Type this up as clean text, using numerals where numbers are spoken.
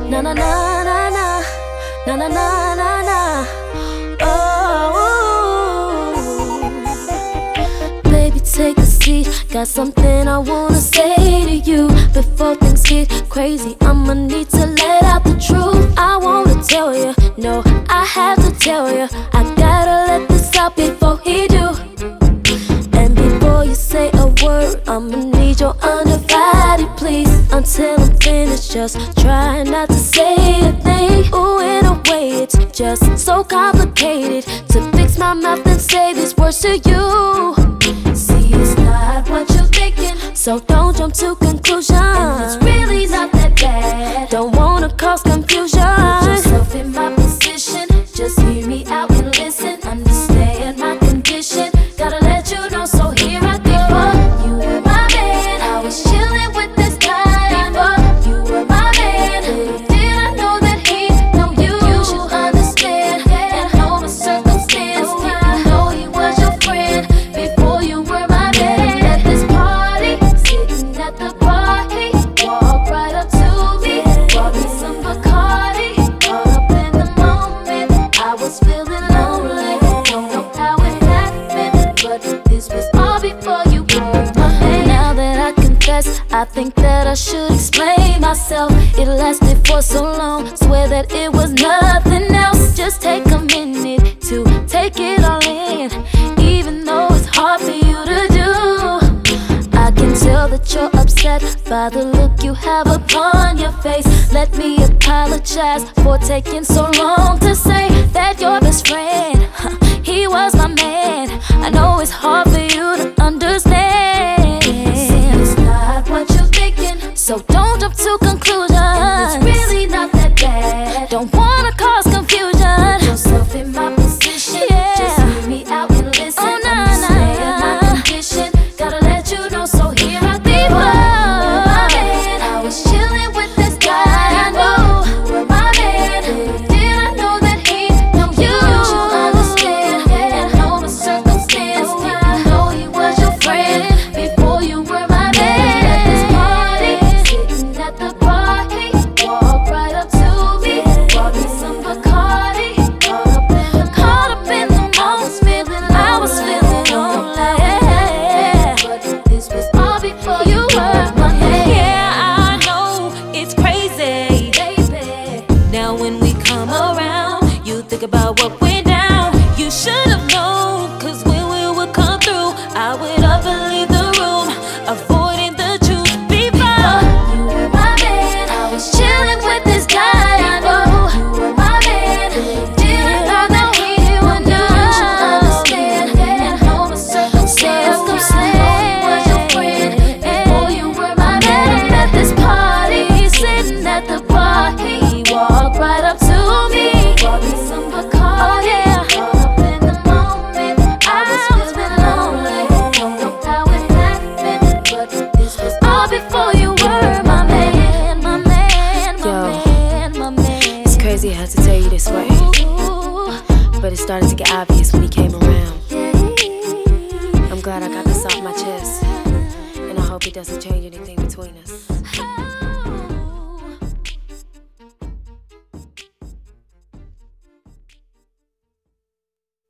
Na na na na na, na na na na na. Oh, baby, take a seat. Got something I wanna say to you. Before things get crazy, I'ma need to let out the truth. I wanna tell you, no, I have to tell you. I gotta let this out before he do. And before you say a word, I'ma need your undivided please. Until I'm finished, just try not to say a thing. Ooh, in a way, it's just so complicated to fix my mouth and say these words to you. See, it's not what you're thinking, so don't jump to conclusions. And it's really not that bad. Don't wanna cause confusion. Put yourself in my position, just hear me out and listen. Understand my condition, gotta let you know, so here I go. You were my man, I was chilling with this guy. Before you were my man, did I know that he know you? You should understand and know my circumstance. Didn't know he was your friend before you were my man. At this party, sitting at the bar, he walked right up to me, brought me some Bacardi. Caught up in the moment, I was feeling lonely. Don't know how it happened, but this was all before you were my man. Now that I confess, I think that I should explain myself. It lasted for so long, swear that it was nothing else. Just take a minute to take it all in, even though it's hard for you to do. I can tell that you're upset by the look you have upon your face. Let me apologize for taking so long to say that your best friend, he was my man. I know it's hard for you to understand. See, it's not what you're thinking, so don't jump to conclusions. It's really not that bad. Don't wanna cause confusion. Put yourself in my position, yeah. Just hear me out and listen. Oh, nah, understand my condition, gotta let you know, so here I go. You were my man, I was chilling with this guy. I know you were my man, did I know that he know you? You should understand and know my circumstance. Didn't know he was your friend before you were my man. At this party, sitting at the bar, he walked right up to me, brought me some Bacardi. Caught up in the moment, I was feeling lonely. But this was all before you were my man. Yeah, I know it's crazy, Baby, now when we come around, you think about what went down. You should have known, cause when we would come through, I would up and leave the room, avoiding the truth before. you were my man, I was chilling with this guy. I know you were my man, did I know that he would know? You should understand and know my circumstance. Didn't know he was your friend before you were my man. At this party, sitting at the bar, he walked right up to me, brought me some Bacardi. Oh yeah, caught up in the moment, I was feeling lonely. Don't know how it happened, but this was all before you were my man, my man, my Yo, man, my man. It's crazy I have to tell you this way, Ooh, but it started to get obvious when he came around. yeah. I'm glad I got this off my chest, and I hope it doesn't change anything between us.